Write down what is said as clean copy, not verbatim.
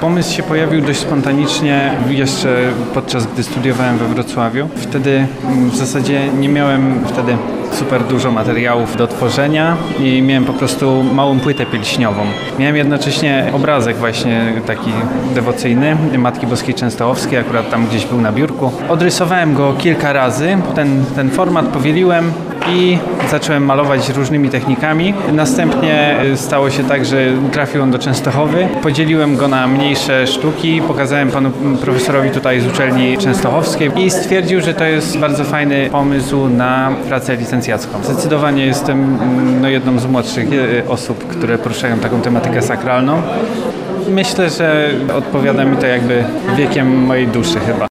Pomysł się pojawił dość spontanicznie jeszcze podczas gdy studiowałem we Wrocławiu. Wtedy w zasadzie nie miałem super dużo materiałów do tworzenia i miałem po prostu małą płytę pilśniową. Miałem jednocześnie obrazek właśnie taki dewocyjny Matki Boskiej Częstochowskiej, akurat tam gdzieś był na biurku. Odrysowałem go kilka razy, ten format powieliłem i zacząłem malować różnymi technikami. Następnie stało się tak, że trafił on do Częstochowy. Podzieliłem go na mniejsze sztuki, pokazałem panu profesorowi tutaj z uczelni częstochowskiej i stwierdził, że to jest bardzo fajny pomysł na pracę licencjacką. Zdecydowanie jestem jedną z młodszych osób, które poruszają taką tematykę sakralną. Myślę, że odpowiada mi to jakby wiekiem mojej duszy chyba.